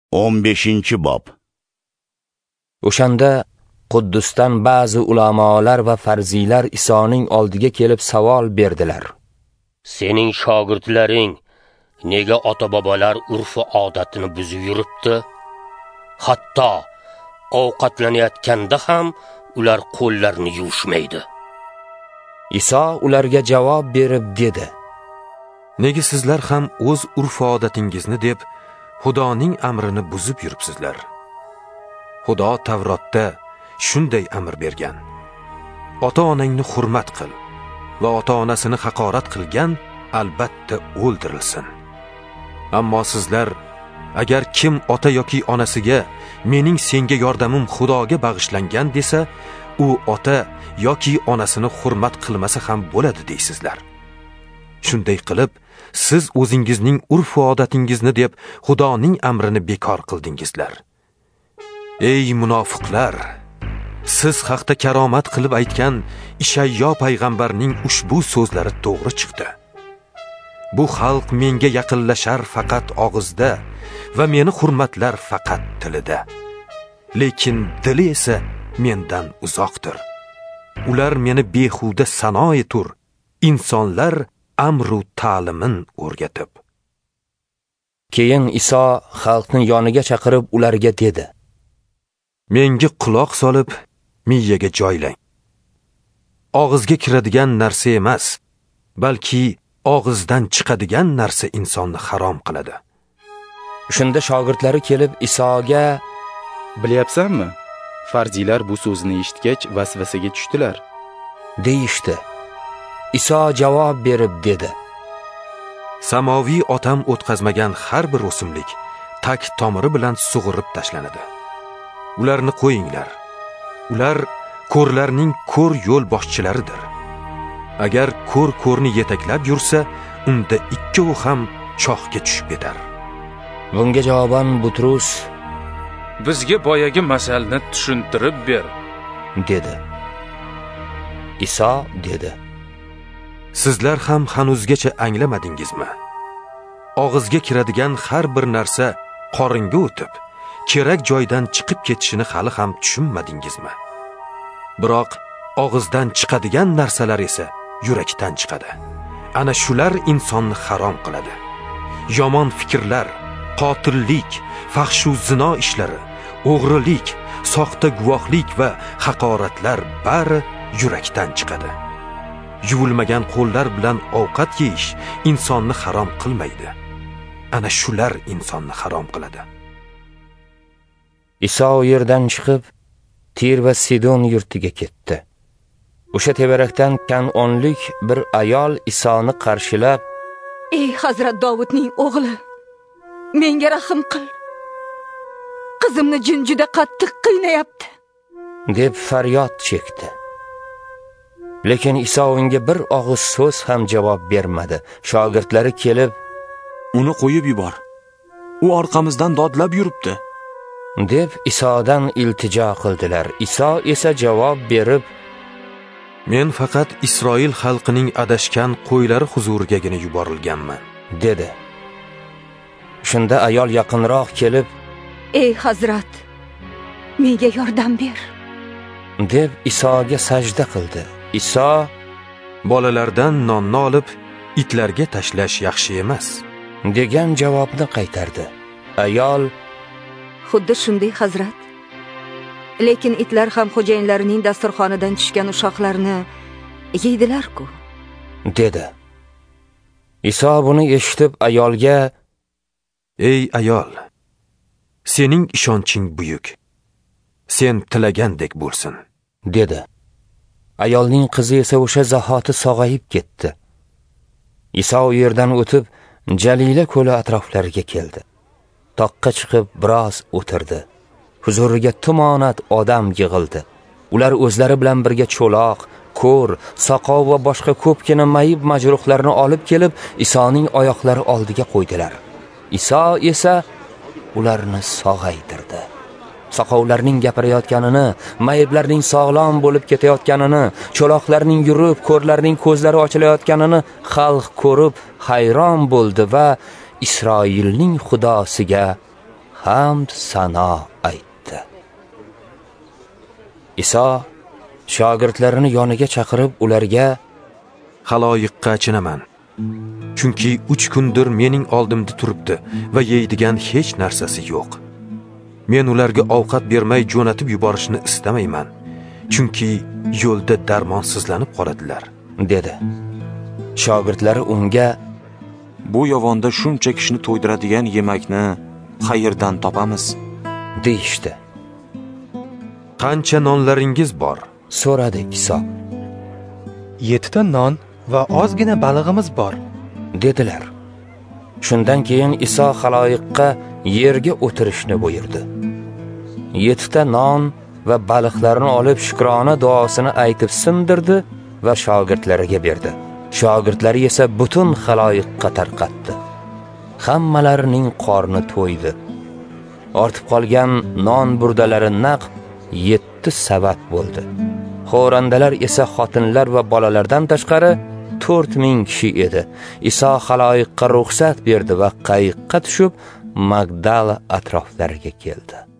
15-bob. O'shanda Quddusdan ba'zi ulamolar va farziylar Isoning oldiga kelib savol berdilar. Sening shogirdlaring nega ota-bobolar urf-u odatini buzib yuribdi? Hatto ovqatlanayotganda ham ular qo'llarini yuvishmaydi. Iso ularga javob berib dedi: Nega sizlar ham o'z urf-odatingizni deb Xudoning amrini buzib yuribsizlar? Xudo Tavrotda shunday amr bergan: Ota-onangni hurmat qil va ota-onasini haqorat qilgan albatta o'ldirilsin. Ammo sizlar, agar kim ota yoki onasiga mening senga yordamim Xudoga bag'ishlangan desa, u ota yoki onasini hurmat qilmasa ham bo'ladi deysizlar. Shunday qilib, siz o'zingizning urf-odatingizni deb Xudoning amrini bekor qildingizlar. Ey munofiqlar, siz haqda karomat qilib aytgan Ishayyo payg'ambarning ushbu so'zlari to'g'ri chiqdi. Bu xalq menga yaqinlashar faqat og'izda va meni hurmatlar faqat tilida. Lekin dili esa mendan uzoqdir. Ular meni behuda sano etur, insonlar amru ta'limin o'rgatib. Keyin Iso xalqni yoniga chaqirib ularga dedi: Menga quloq solib, miyaga joylang. Og'izga kiradigan narsa emas, balki og'izdan chiqadigan narsa insonni harom qiladi. Shunda shogirdlari kelib Isoga: Bilyapsanmi? Farziylar bu so'zni eshitgach vasvasaga tushdilar, deyishdi. Iso javob berib dedi: Samoviy otam o'tkazmagan har bir o'simlik tak tomiri bilan sug'urib tashlanadi. Ularni qo'yinglar. Ular ko'rlarning ko'r yo'l boshchilaridir. Agar ko'rni yetaklab yursa, unda ikkovi ham chohga tushib ketar. Bunga javoban Butrus: Bizga boyagi masalni tushuntirib ber, dedi. Iso dedi: Sizlar ham hanuzgacha anglamadingizmi? Og'izga kiradigan har bir narsa qoringa o'tib, kerak joydan chiqib ketishini hali ham tushunmadingizmi? Biroq og'izdan chiqadigan narsalar esa yurakdan chiqadi. Ana shular insonni harom qiladi. Yomon fikrlar, qotillik, fahshu zino ishlari, o'g'rilik, soxta guvohlik va haqoratlar bari yurakdan chiqadi. Yuvilmagan qo'llar bilan ovqat yeyish insonni harom qilmaydi. Ana shular insonni harom qiladi. Iso yerdan chiqib Tir va Sidon yurtiga ketdi. O'sha tevarakdan Kan'onlik bir ayol Isoni qarshilab: Ey Hazrat Davudning o'g'li, menga rahim qil. Qizimni jin juda qattiq qiynayapti, deb faryod chekdi. Lekin Iso unga bir og'iz so'z ham javob bermadi. Shogirdlari kelib: Uni qo'yib yubor. U orqamizdan dodlab yuribdi, deb Isodan iltijo qildilar. Iso esa javob berib: Men faqat Isroil xalqining adashgan qo'ylari huzurigagina yuborilganman, dedi. Shunda ayol yaqinroq kelib: Ey Hazrat, menga yordam ber, deb Isoga sajda qildi. Iso: Bolalardan nonni olib itlarga tashlash yaxshi emas, degan javobni qaytardi. Ayol: Xuddi shunday Hazrat. Lekin itlar ham xo'jayinlarining dasturxonidan tushgan ushoqlarni yeydilar-ku, dedi. Iso buni eshitib ayolga: Ey ayol, sening ishonching buyuk. Sen tilagandek bo'lsin, dedi. Ayolning qizi esa o'sha zahoti sog'ayib ketdi. Iso u yerdan o'tib Jalila ko'li atroflariga keldi. Toqqa chiqib biroz o'tirdi. Huzuriga tumonat odam yig'ildi. Ular o'zlari bilan birga cho'loq, ko'r, soqov va boshqa ko'pgina mayib majruhlarni olib kelib Isoning oyoqlari oldiga qo'ydilar. Iso esa ularni sog'aytirdi. Soqovlarning gapirayotganini, mayiblarning sog'lom bo'lib ketayotganini, cho'loqlarning yurib, ko'rlarning ko'zlari ochilayotganini xalq ko'rib hayron bo'ldi va Isroilning Xudosiga hamd sano aytdi. Iso shogirdlarini yoniga chaqirib ularga: Haloyiqqa achinaman. Chunki 3 kundir mening oldimda turibdi va yeydigan hech narsasi yo'q. Men ularga ovqat bermay jo'natib yuborishni istamayman, chunki yo'lda darmonsizlanib qoladilar, dedi. Shogirdlari unga: Bu yovonda shuncha kishini to'ydiradigan yemakni qayerdan topamiz? deyishdi. Qancha nonlaringiz bor? so'radi Iso. 7 ta non va ozgina balig'imiz bor, dedilar. Shundan keyin Iso xaloyiqqa yerga o'tirishni buyurdi. 7 ta non va baliqlarni olib shukrona duosini aytib sindirdi va shogirdlariga berdi. Shogirdlari esa butun xaloyiqqa tarqatdi. Hammalarining qorni to'ydi. Ortib qolgan non burdalari naq 7 savat bo'ldi. Xo'randalar esa xotinlar va bolalardan tashqari 4000 kishi edi. Iso xaloyiqqa ruxsat berdi va qayiqqa tushib Magdala atroflariga keldi.